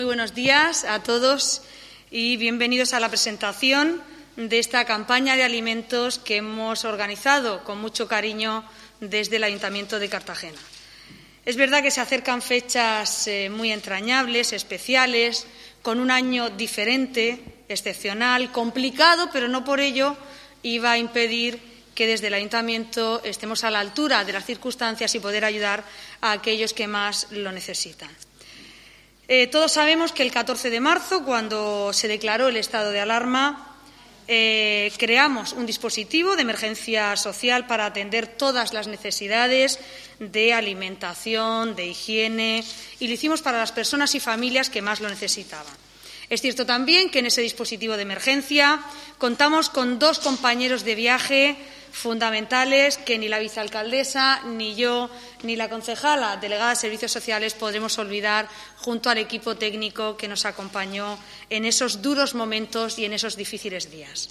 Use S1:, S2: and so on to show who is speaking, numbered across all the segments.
S1: Muy buenos días a todos y bienvenidos a la presentación de esta campaña de alimentos que hemos organizado con mucho cariño desde el Ayuntamiento de Cartagena. Es verdad que se acercan fechas muy entrañables, especiales, con un año diferente, excepcional, complicado, pero no por ello iba a impedir que desde el Ayuntamiento estemos a la altura de las circunstancias y poder ayudar a aquellos que más lo necesitan. Todos sabemos que el 14 de marzo, cuando se declaró el estado de alarma, creamos un dispositivo de emergencia social para atender todas las necesidades de alimentación, de higiene, y lo hicimos para las personas y familias que más lo necesitaban. Es cierto también que en ese dispositivo de emergencia contamos con dos compañeros de viaje fundamentales que ni la vicealcaldesa, ni yo, ni la concejala delegada de Servicios Sociales podremos olvidar, junto al equipo técnico que nos acompañó en esos duros momentos y en esos difíciles días.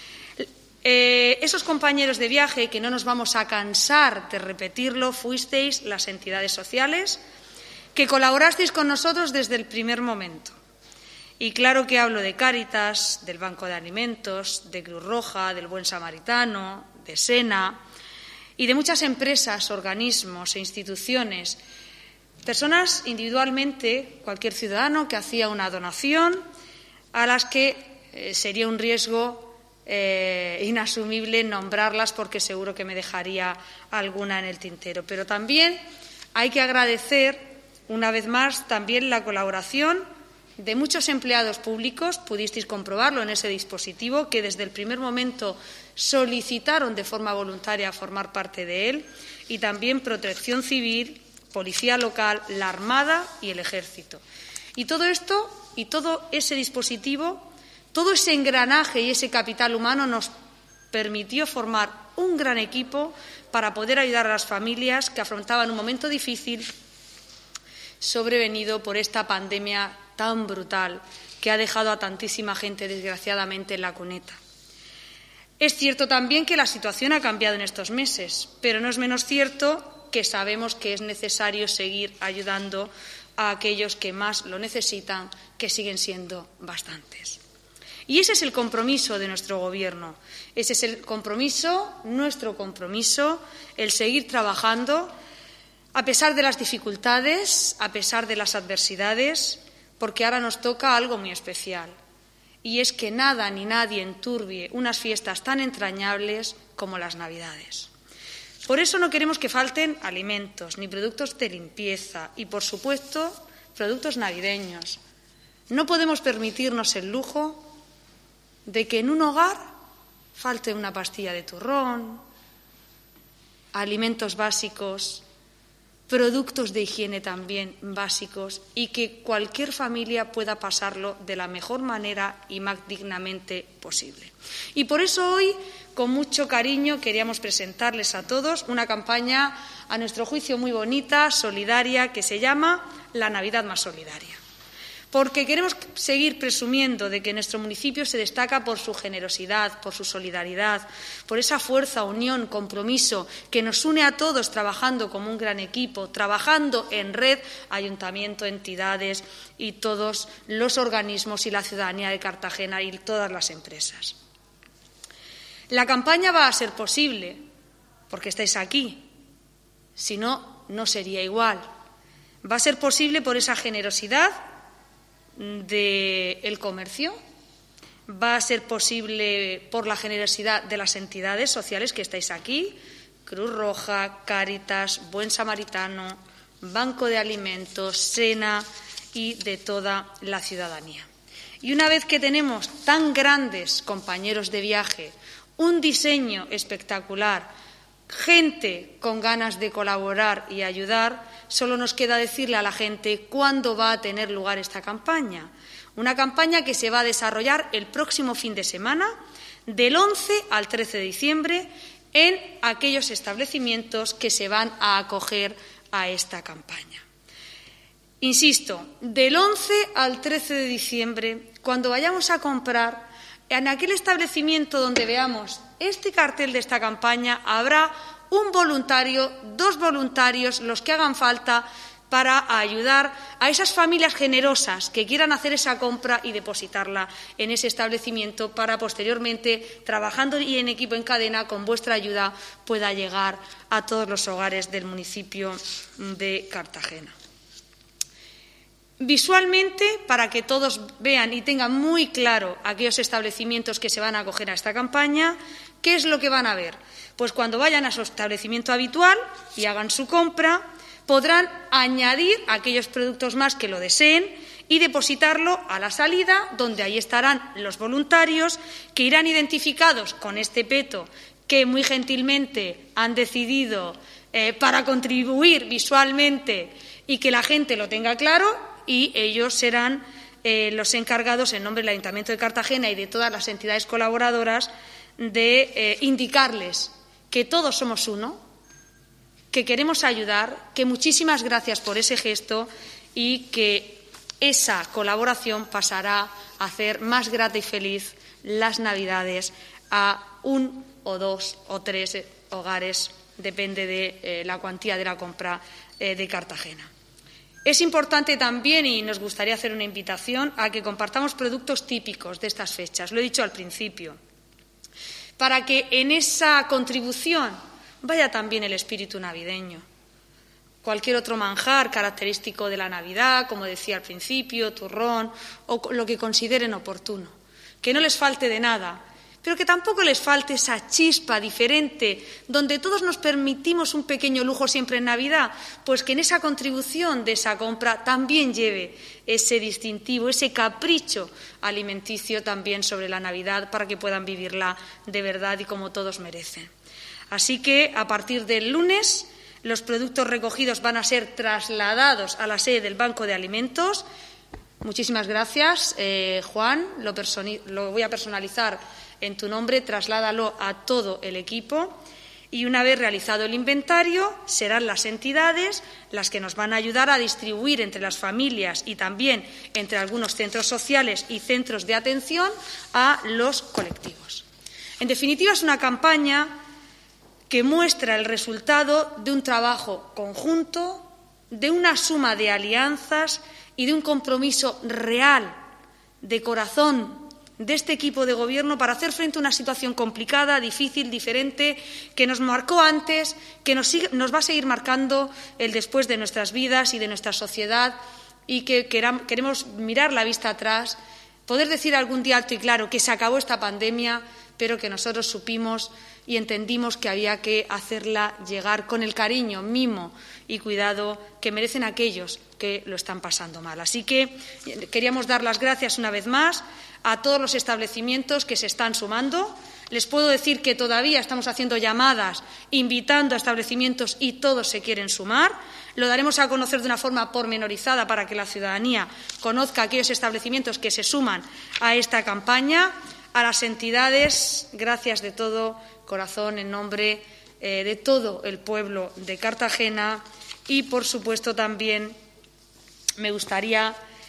S1: Esos compañeros de viaje, que no nos vamos a cansar de repetirlo, fuisteis las entidades sociales que colaborasteis con nosotros desde el primer momento. Y claro que hablo de Cáritas, del Banco de Alimentos, de Cruz Roja, del Buen Samaritano, de Sena y de muchas empresas, organismos e instituciones, personas individualmente, cualquier ciudadano que hacía una donación, a las que sería un riesgo inasumible nombrarlas porque seguro que me dejaría alguna en el tintero. Pero también hay que agradecer, una vez más, también la colaboración de muchos empleados públicos. Pudisteis comprobarlo en ese dispositivo, que desde el primer momento solicitaron de forma voluntaria formar parte de él, y también Protección Civil, Policía Local, la Armada y el Ejército. Y todo esto y todo ese dispositivo, todo ese engranaje y ese capital humano nos permitió formar un gran equipo para poder ayudar a las familias que afrontaban un momento difícil sobrevenido por esta pandemia tan brutal que ha dejado a tantísima gente, desgraciadamente, en la cuneta. Es cierto también que la situación ha cambiado en estos meses, pero no es menos cierto que sabemos que es necesario seguir ayudando a aquellos que más lo necesitan, que siguen siendo bastantes. Y ese es el compromiso de nuestro Gobierno, ese es el compromiso, nuestro compromiso, el seguir trabajando a pesar de las dificultades, a pesar de las adversidades, porque ahora nos toca algo muy especial, y es que nada ni nadie enturbie unas fiestas tan entrañables como las Navidades. Por eso no queremos que falten alimentos, ni productos de limpieza y, por supuesto, productos navideños. No podemos permitirnos el lujo de que en un hogar falte una pastilla de turrón, alimentos básicos, productos de higiene también básicos, y que cualquier familia pueda pasarlo de la mejor manera y más dignamente posible. Y por eso hoy, con mucho cariño, queríamos presentarles a todos una campaña, a nuestro juicio, muy bonita, solidaria, que se llama La Navidad Más Solidaria. Porque queremos seguir presumiendo de que nuestro municipio se destaca por su generosidad, por su solidaridad, por esa fuerza, unión, compromiso que nos une a todos trabajando como un gran equipo, trabajando en red, ayuntamiento, entidades y todos los organismos y la ciudadanía de Cartagena y todas las empresas. La campaña va a ser posible porque estáis aquí, si no, no sería igual. Va a ser posible por esa generosidad del comercio, va a ser posible por la generosidad de las entidades sociales que estáis aquí, Cruz Roja, Cáritas, Buen Samaritano, Banco de Alimentos, Sena y de toda la ciudadanía. Y una vez que tenemos tan grandes compañeros de viaje, un diseño espectacular, gente con ganas de colaborar y ayudar, solo nos queda decirle a la gente cuándo va a tener lugar esta campaña. Una campaña que se va a desarrollar el próximo fin de semana, del 11 al 13 de diciembre, en aquellos establecimientos que se van a acoger a esta campaña. Insisto, del 11 al 13 de diciembre, cuando vayamos a comprar, en aquel establecimiento donde veamos este cartel de esta campaña, habrá un voluntario, dos voluntarios, los que hagan falta, para ayudar a esas familias generosas que quieran hacer esa compra y depositarla en ese establecimiento para posteriormente, trabajando y en equipo en cadena, con vuestra ayuda, pueda llegar a todos los hogares del municipio de Cartagena. Visualmente, para que todos vean y tengan muy claro aquellos establecimientos que se van a acoger a esta campaña, ¿qué es lo que van a ver? Pues cuando vayan a su establecimiento habitual y hagan su compra, podrán añadir aquellos productos más que lo deseen y depositarlo a la salida, donde ahí estarán los voluntarios que irán identificados con este peto que muy gentilmente han decidido para contribuir visualmente y que la gente lo tenga claro, y ellos serán los encargados, en nombre del Ayuntamiento de Cartagena y de todas las entidades colaboradoras, de indicarles que todos somos uno, que queremos ayudar, que muchísimas gracias por ese gesto y que esa colaboración pasará a hacer más grata y feliz las Navidades a 1 o 2 o 3 hogares, depende de la cuantía de la compra de Cartagena. Es importante también, y nos gustaría hacer una invitación, a que compartamos productos típicos de estas fechas, lo he dicho al principio, para que en esa contribución vaya también el espíritu navideño. Cualquier otro manjar característico de la Navidad, como decía al principio, turrón, o lo que consideren oportuno. Que no les falte de nada, pero que tampoco les falte esa chispa diferente, donde todos nos permitimos un pequeño lujo siempre en Navidad, pues que en esa contribución de esa compra también lleve ese distintivo, ese capricho alimenticio también sobre la Navidad, para que puedan vivirla de verdad y como todos merecen. Así que, a partir del lunes, los productos recogidos van a ser trasladados a la sede del Banco de Alimentos. Muchísimas gracias, Juan. Lo voy a personalizar en tu nombre, trasládalo a todo el equipo. Y una vez realizado el inventario, serán las entidades las que nos van a ayudar a distribuir entre las familias y también entre algunos centros sociales y centros de atención a los colectivos. En definitiva, es una campaña que muestra el resultado de un trabajo conjunto, de una suma de alianzas y de un compromiso real, de corazón, de este equipo de gobierno para hacer frente a una situación complicada, difícil, diferente, que nos marcó antes, que nos va a seguir marcando el después de nuestras vidas y de nuestra sociedad, y que queremos mirar la vista atrás, poder decir algún día alto y claro que se acabó esta pandemia, pero que nosotros supimos y entendimos que había que hacerla llegar con el cariño, mimo y cuidado que merecen aquellos que lo están pasando mal. Así que queríamos dar las gracias una vez más a todos los establecimientos que se están sumando. Les puedo decir que todavía estamos haciendo llamadas, invitando a establecimientos y todos se quieren sumar. Lo daremos a conocer de una forma pormenorizada para que la ciudadanía conozca aquellos establecimientos que se suman a esta campaña. A las entidades, gracias de todo corazón en nombre de todo el pueblo de Cartagena, y, por supuesto, también me gustaría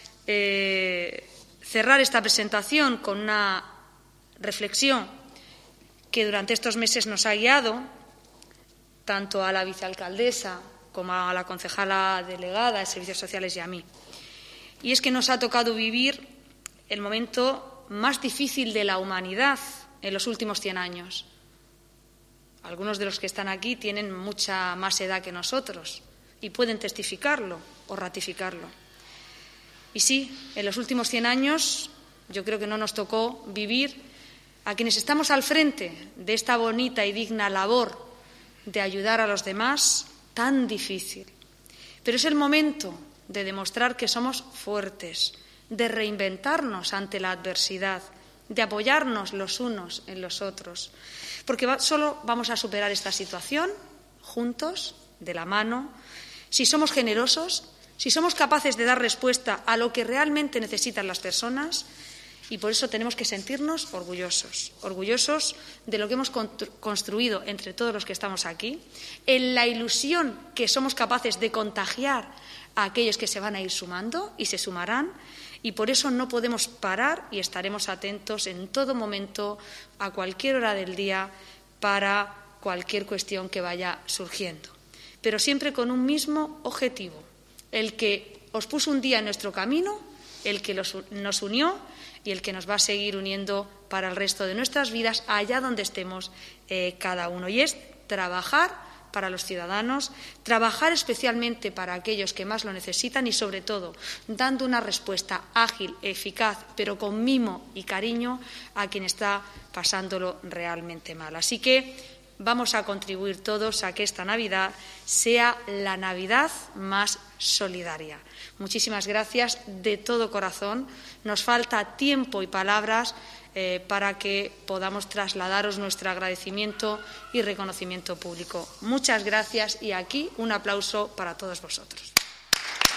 S1: cerrar esta presentación con una reflexión que durante estos meses nos ha guiado tanto a la vicealcaldesa como a la concejala delegada de Servicios Sociales y a mí. Y es que nos ha tocado vivir el momento más difícil de la humanidad en los últimos 100 años. Algunos de los que están aquí tienen mucha más edad que nosotros y pueden testificarlo o ratificarlo. Y sí, en los últimos 100 años yo creo que no nos tocó vivir, a quienes estamos al frente de esta bonita y digna labor de ayudar a los demás, tan difícil. Pero es el momento de demostrar que somos fuertes, de reinventarnos ante la adversidad, de apoyarnos los unos en los otros, porque solo vamos a superar esta situación juntos, de la mano, si somos generosos, si somos capaces de dar respuesta a lo que realmente necesitan las personas, y por eso tenemos que sentirnos orgullosos de lo que hemos construido entre todos los que estamos aquí, en la ilusión que somos capaces de contagiar a aquellos que se van a ir sumando y se sumarán. Y por eso no podemos parar y estaremos atentos en todo momento, a cualquier hora del día, para cualquier cuestión que vaya surgiendo. Pero siempre con un mismo objetivo, el que os puso un día en nuestro camino, el que nos unió y el que nos va a seguir uniendo para el resto de nuestras vidas, allá donde estemos cada uno. Y es trabajar para los ciudadanos, trabajar especialmente para aquellos que más lo necesitan y, sobre todo, dando una respuesta ágil, eficaz, pero con mimo y cariño a quien está pasándolo realmente mal. Así que vamos a contribuir todos a que esta Navidad sea la Navidad más solidaria. Muchísimas gracias de todo corazón. Nos falta tiempo y palabras para que podamos trasladaros nuestro agradecimiento y reconocimiento público. Muchas gracias y aquí un aplauso para todos vosotros.